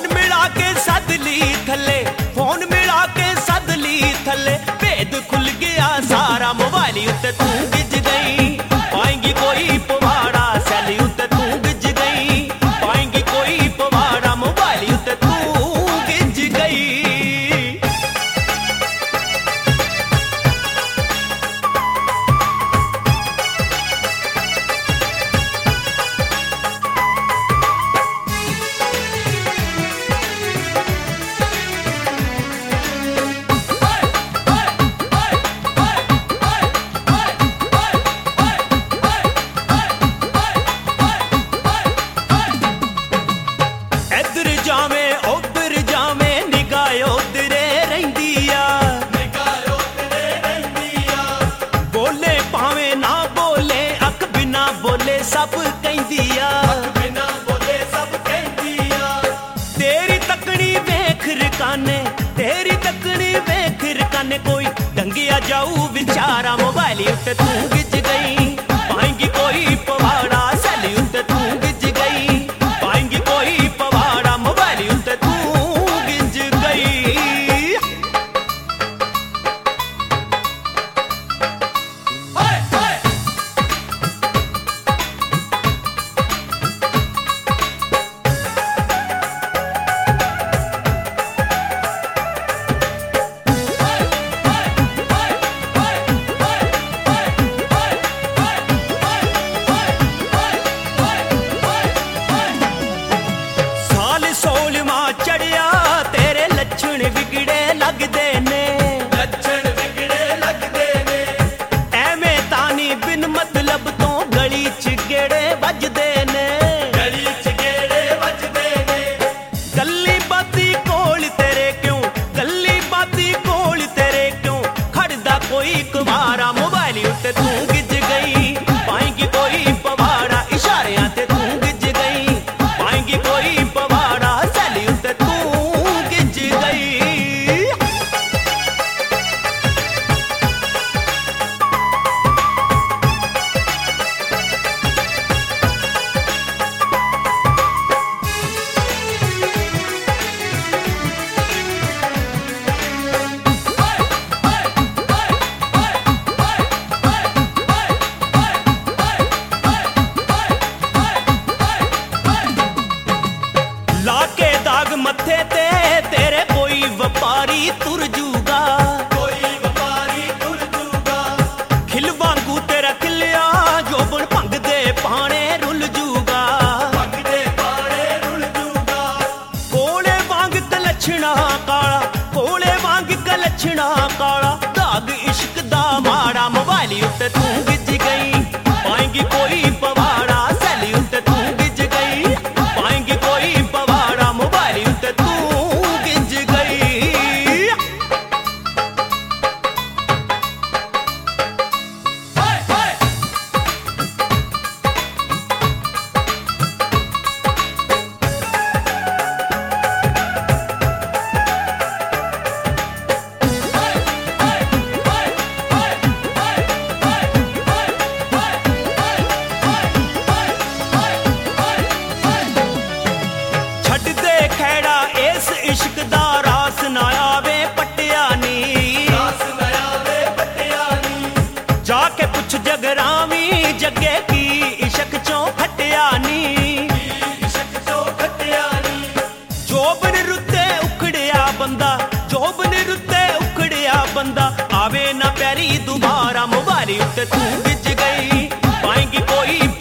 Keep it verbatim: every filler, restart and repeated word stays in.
Phone मिला के सद ली थले, फोन मिला के सद ली थले, भेद खुल गया सारा मोबाइल उत्ते तू गिज गई। पाएंगी कोई पवाड़ा सैली उत्ते तू गिज गई, पाएंगी कोई पवाड़ा मोबाइल उत्ते तू गिज गई। इधर जावे उधर जावे निगाह उधरे रहिंदी आ, निगाह उधरे रहिंदी आ। बोले भावे ना बोले अख बिना बोले सब कहंदी आ, अख बिना बोले सब कहंदी आ। तेरी तकनी वेख रकाने, तेरी तकनी वेख रकाने, कोई डंगिया जाऊ विचारा मोबाइल उत्ते तू गिज गई। पाएंगी कोई पवाड़ा सैली उत्ते तू गिज गई, पाएंगी कोई पवाड़ा मोबाइल उत्ते तू गिज गई। हाय हाय साल सोलवा चढ़िया तेरे लक्षण बिगड़े लगदे ने, लक्षण बिगड़े लगदे ने। एवें तानी बिन मतलब तो गली च गेड़े बजदे ने, गली च गेड़े बजदे ने। गल्ली बाती कोल तेरे क्यों, गल्ली बाती कोल तेरे क्यों, खड़दा कोई कुमारा मोबाइल उत्ते तू गिज गई। पाएंगी कोई पवाड़ा इशारियां ते तू गिज गई, पाएंगी कोई पवाड़ा सैली उत्ते तू गिज गई। लाके दाग मथे ते तेरे कोई व्यापारी तुर जूगा, कोई व्यापारी तुर जूगा। खिल वांगू तेरा खिलिया जोबन भंग दे पाने रुल जूगा, भंग दे पाने रुल जूगा। कोले वांग कलछना काला, कोले वांग कलछना काला, दाग इश्क दा माड़ा मोबाइल उत्ते तू गिज गई। पाएंगी कोई पवाड़ा सैली उत्ते तू गिज गई, पाएंगी कोई पवाड़ा मोबाइल उत्ते तू गिज गई। हाय हाय छड्ड दे खैड़ा इस इश्क दा रास ना आवे पट्टिया नी, रास ना आवे पट्टिया नी। जाके पुछ जगरावी जगे की इश्क चों फटिया नी, इश्क चों फटिया नी। जोबन रुते उखड़िया बंदा, जोबन रुते उखड़िया बंदा, आवे ना प्यारी दोबारा मोबाइल उत्ते तू गिज गई। पाएंगी कोई